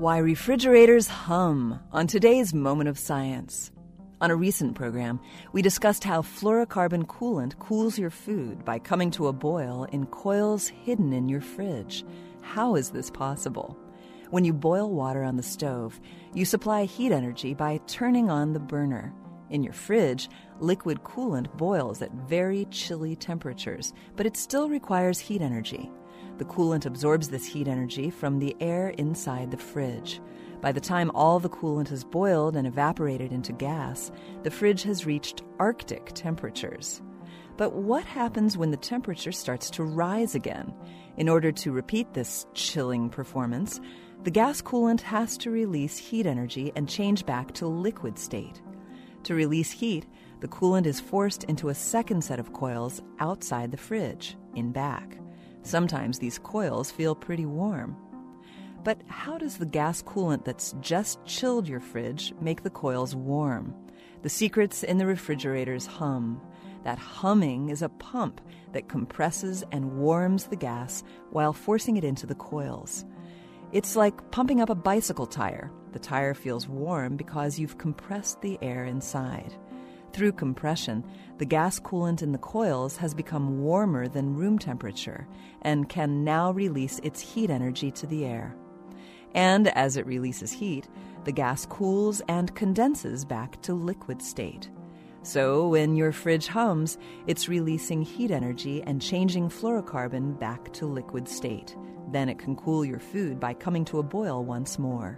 Why refrigerators hum on today's Moment of Science. On a recent program, we discussed how fluorocarbon coolant cools your food by coming to a boil in coils hidden in your fridge. How is this possible? When you boil water on the stove, you supply heat energy by turning on the burner. In your fridge, liquid coolant boils at very chilly temperatures, but it still requires heat energy. The coolant absorbs this heat energy from the air inside the fridge. By the time all the coolant has boiled and evaporated into gas, the fridge has reached Arctic temperatures. But what happens when the temperature starts to rise again? In order to repeat this chilling performance, the gas coolant has to release heat energy and change back to liquid state. To release heat, the coolant is forced into a second set of coils outside the fridge, in back. Sometimes these coils feel pretty warm. But how does the gas coolant that's just chilled your fridge make the coils warm? The secret's in the refrigerator's hum. That humming is a pump that compresses and warms the gas while forcing it into the coils. It's like pumping up a bicycle tire. The tire feels warm because you've compressed the air inside. Through compression, the gas coolant in the coils has become warmer than room temperature and can now release its heat energy to the air. And as it releases heat, the gas cools and condenses back to liquid state. So when your fridge hums, it's releasing heat energy and changing fluorocarbon back to liquid state. Then it can cool your food by coming to a boil once more.